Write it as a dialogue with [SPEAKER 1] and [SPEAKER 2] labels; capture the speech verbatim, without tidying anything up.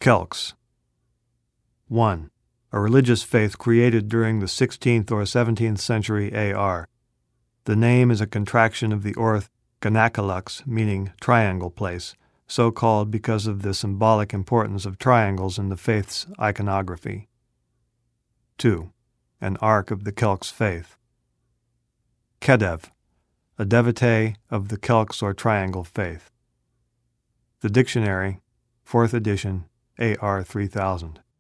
[SPEAKER 1] Celts. one. A religious faith created during the sixteenth or seventeenth century A R. The name is a contraction of the Orth Ganakalux, meaning triangle place, so called because of the symbolic importance of triangles in the faith's iconography. two. An ark of the Celts' faith. Kedev, a devotee of the Celts or triangle faith. The Dictionary, fourth edition, A R three thousand.